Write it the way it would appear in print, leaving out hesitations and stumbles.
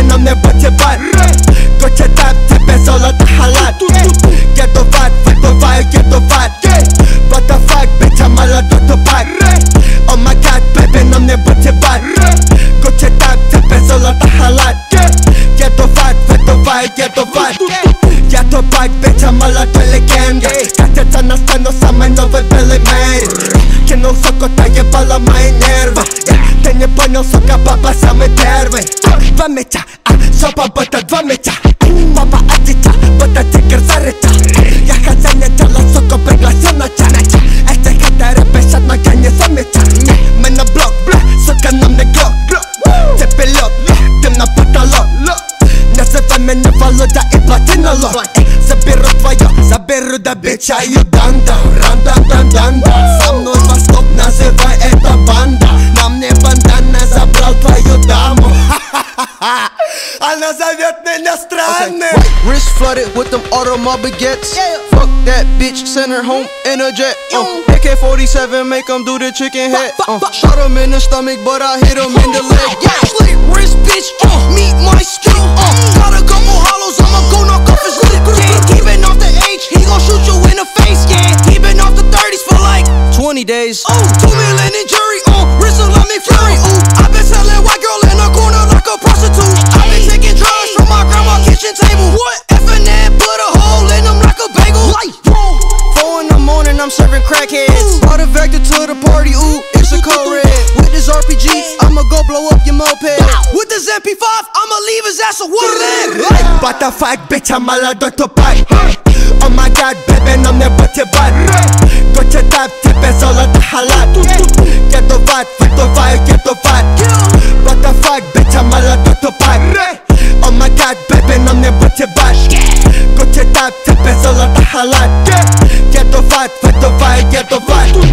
na mnie wyciewaj. Goście tam ciebie zolota halat. Jedowat, wydowaj, jedowat. What the fuck, bitch, I'm all out to back. Oh my god, baby, na mnie wyciewaj. Goście tam ciebie zolota halat. Jedowat, wydowaj, jedowat. Ja to bike, bitch, I'm all out to legenda. Kaciaca na sceno, same nowe były made. Kieną soko, ta jebala moje nerwy. Ty nie ponią soka, baba, same derwy. Dwa mycia, a sopa, bo to dwa mycia. Baba, a cicia, bo to tyger zarycia. Ja chadzenie czala, soko, wygłaszona cianecza. Este hatery, wyszedł na ganie zamycia. My na blok, soka na mnie glock. Ty pilot, tym na patolog. Nazywaj mnie Waluda i platynolog. Zabierу do bicia i udanda. Randa, dandanda. Со мной Восток, называй это банда. На мне бандана, забрал твою даму. Она зовет меня странным. Wrist flooded with them Audemars baguettes. Fuck that bitch, send her home in a jet. AK-47, make him do the chicken head. Shot him in the stomach, but I hit him in the leg. Slit wrist, bitch, meet my stick. Got a couple hollows, I'ma go knock off his lip. He been off the H, he gon' shoot you in the face. He been off the 30s for like 20 days. 2 million in jury, wrist like McFlurry. I been selling white girl in the corner like a prostitute. I been taking drugs from my grandma's kitchen table. What? F&N put a hole in them like a bagel. 4 in the morning, I'm serving crackheads. Brought a Vector to the party, it's a code red. With this RPG, I'ma go blow up your moped. With this MP5, I'ma leave his ass a wood leg. What the fuck, bitch, I'm all out to back. Oh my god, baby, na mnie wyciewaj. Goście tam ciebie zolota halat. Jedowat, wydowaj, jedowat. What the fuck, bitch, I'm all out to back. Oh my god, baby, na mnie wyciewaj. Goście tam ciebie zolota halat. Jedowat, wydowaj, jedowat.